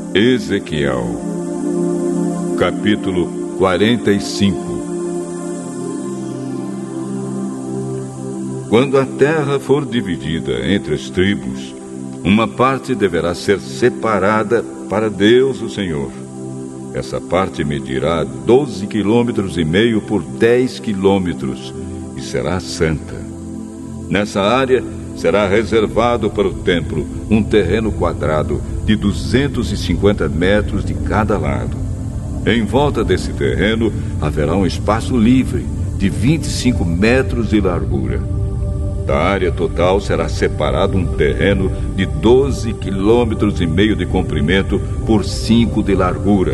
Ezequiel, capítulo 45. Quando a terra for dividida entre as tribos, uma parte deverá ser separada para Deus, o Senhor. Essa parte medirá 12,5 km por 10 km e será santa. Nessa área será reservado para o templo um terreno quadrado de 250 metros de cada lado. Em volta desse terreno haverá um espaço livre de 25 metros de largura. Da área total será separado um terreno de 12,5 km de comprimento por 5 de largura.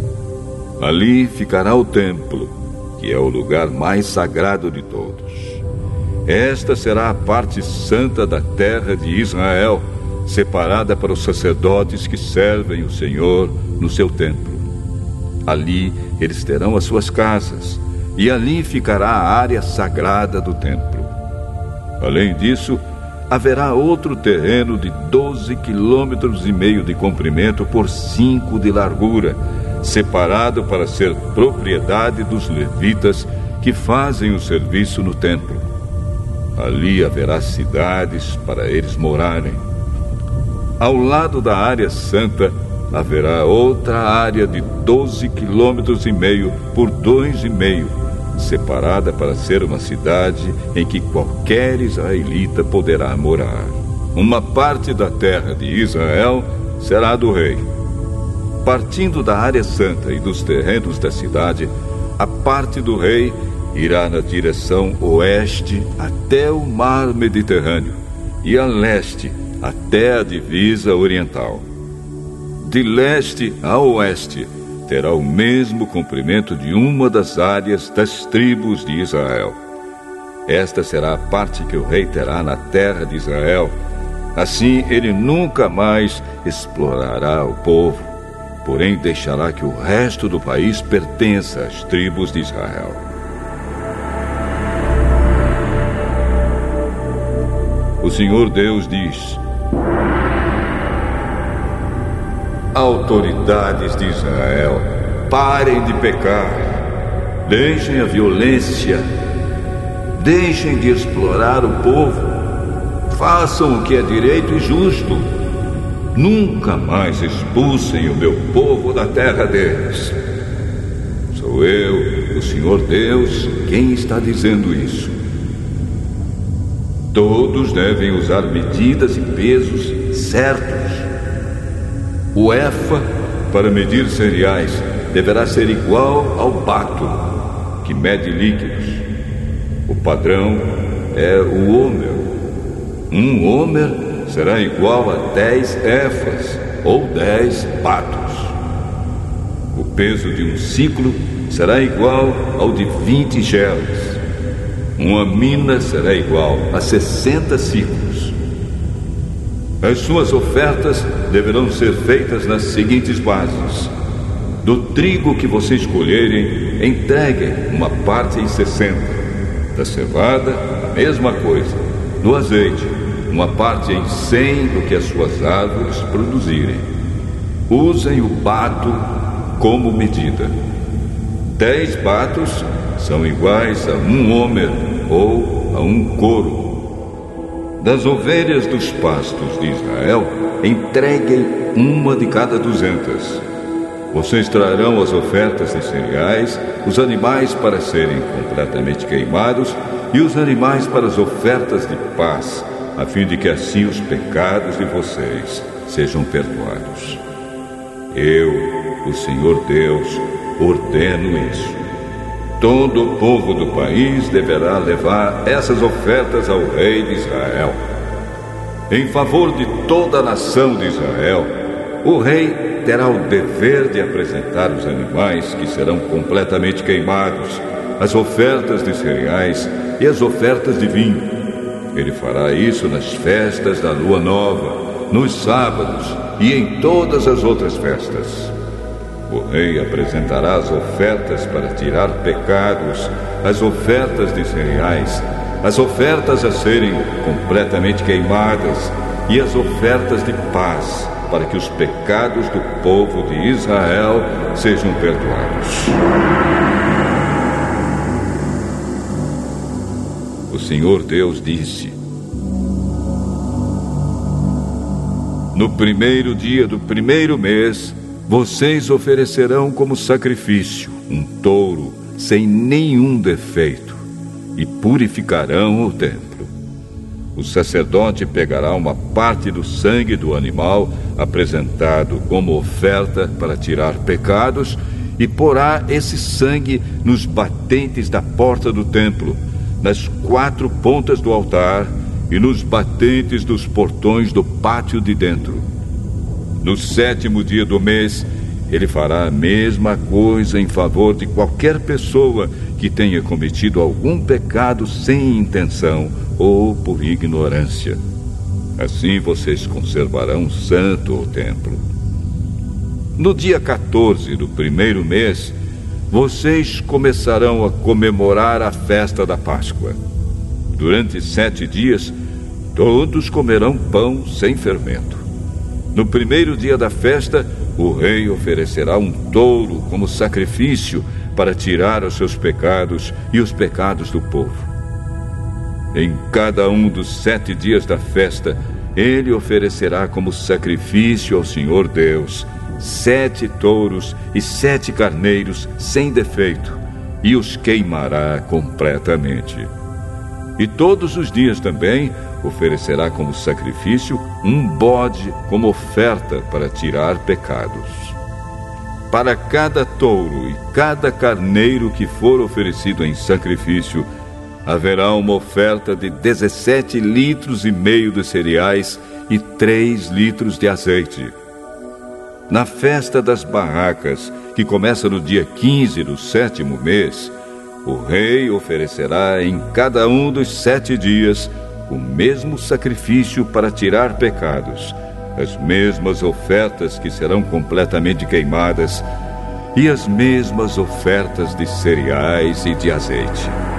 Ali ficará o templo, que é o lugar mais sagrado de todos. Esta será a parte santa da terra de Israel, separada para os sacerdotes que servem o Senhor no seu templo. Ali eles terão as suas casas, e ali ficará a área sagrada do templo. Além disso, haverá outro terreno de 12,5 km de comprimento por 5 de largura, separado para ser propriedade dos levitas que fazem o serviço no templo. Ali haverá cidades para eles morarem. Ao lado da área santa, haverá outra área de 12,5 km por 2,5, separada para ser uma cidade em que qualquer israelita poderá morar. Uma parte da terra de Israel será do rei. Partindo da área santa e dos terrenos da cidade, a parte do rei irá na direção oeste até o mar Mediterrâneo e a leste até a divisa oriental. De leste a oeste terá o mesmo comprimento de uma das áreas das tribos de Israel. Esta será a parte que o rei terá na terra de Israel. Assim ele nunca mais explorará o povo, porém deixará que o resto do país pertença às tribos de Israel. O Senhor Deus diz: autoridades de Israel, parem de pecar, deixem a violência, deixem de explorar o povo, façam o que é direito e justo, nunca mais expulsem o meu povo da terra deles. Sou eu, o Senhor Deus, quem está dizendo isso. Todos devem usar medidas e pesos certos. O efa, para medir cereais, deverá ser igual ao bato, que mede líquidos. O padrão é o homer. Um homer será igual a 10 efas, ou 10 batos. O peso de um ciclo será igual ao de 20 gelas. Uma mina será igual a 60 ciclos. As suas ofertas deverão ser feitas nas seguintes bases. Do trigo que vocês escolherem, entreguem uma parte em 60. Da cevada, a mesma coisa. Do azeite, uma parte em 100 do que as suas árvores produzirem. Usem o bato como medida. 10 batos são iguais a um homer ou a um coro. Das ovelhas dos pastos de Israel, entreguem uma de cada 200. Vocês trarão as ofertas de cereais, os animais para serem completamente queimados e os animais para as ofertas de paz, a fim de que assim os pecados de vocês sejam perdoados. Eu, o Senhor Deus, ordeno isso. Todo o povo do país deverá levar essas ofertas ao rei de Israel. Em favor de toda a nação de Israel, o rei terá o dever de apresentar os animais que serão completamente queimados, as ofertas de cereais e as ofertas de vinho. Ele fará isso nas festas da lua nova, nos sábados e em todas as outras festas. O rei apresentará as ofertas para tirar pecados, as ofertas de cereais, as ofertas a serem completamente queimadas e as ofertas de paz para que os pecados do povo de Israel sejam perdoados. O Senhor Deus disse: no primeiro dia do primeiro mês, vocês oferecerão como sacrifício um touro sem nenhum defeito e purificarão o templo. O sacerdote pegará uma parte do sangue do animal apresentado como oferta para tirar pecados e porá esse sangue nos batentes da porta do templo, nas 4 pontas do altar e nos batentes dos portões do pátio de dentro. No 7º dia do mês, ele fará a mesma coisa em favor de qualquer pessoa que tenha cometido algum pecado sem intenção ou por ignorância. Assim vocês conservarão santo o templo. No dia 14 do primeiro mês, vocês começarão a comemorar a festa da Páscoa. Durante 7 dias, todos comerão pão sem fermento. No primeiro dia da festa, o rei oferecerá um touro como sacrifício para tirar os seus pecados e os pecados do povo. Em cada um dos 7 dias da festa, ele oferecerá como sacrifício ao Senhor Deus 7 touros e 7 carneiros sem defeito, e os queimará completamente. E todos os dias também oferecerá como sacrifício um bode como oferta para tirar pecados. Para cada touro e cada carneiro que for oferecido em sacrifício, haverá uma oferta de 17,5 litros de cereais e 3 litros de azeite. Na festa das barracas, que começa no dia 15 do 7º mês, o rei oferecerá em cada um dos 7 dias o mesmo sacrifício para tirar pecados, as mesmas ofertas que serão completamente queimadas e as mesmas ofertas de cereais e de azeite.